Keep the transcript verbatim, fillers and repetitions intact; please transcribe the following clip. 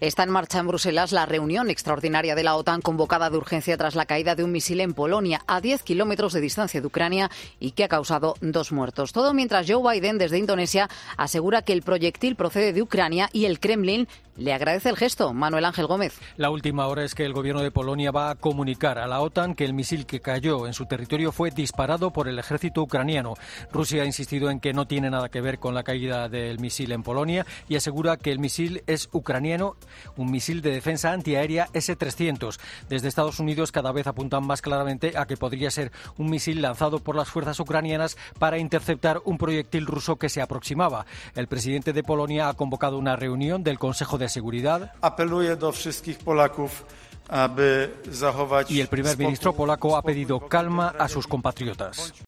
Está en marcha en Bruselas la reunión extraordinaria de la OTAN convocada de urgencia tras la caída de un misil en Polonia, a diez kilómetros de distancia de Ucrania, y que ha causado dos muertos. Todo mientras Joe Biden, desde Indonesia, asegura que el proyectil procede de Ucrania y el Kremlin le agradece el gesto. Manuel Ángel Gómez. La última hora es que el gobierno de Polonia va a comunicar a la OTAN que el misil que cayó en su territorio fue disparado por el ejército ucraniano. Rusia ha insistido en que no tiene nada que ver con la caída del misil en Polonia y asegura que el misil es ucraniano, un misil de defensa antiaérea ese trescientos. Desde Estados Unidos cada vez apuntan más claramente a que podría ser un misil lanzado por las fuerzas ucranianas para interceptar un proyectil ruso que se aproximaba. El presidente de Polonia ha convocado una reunión del Consejo de Seguridad. Apeluję do wszystkich Polaków, aby zachować y el primer ministro polaco ha pedido calma a sus compatriotas.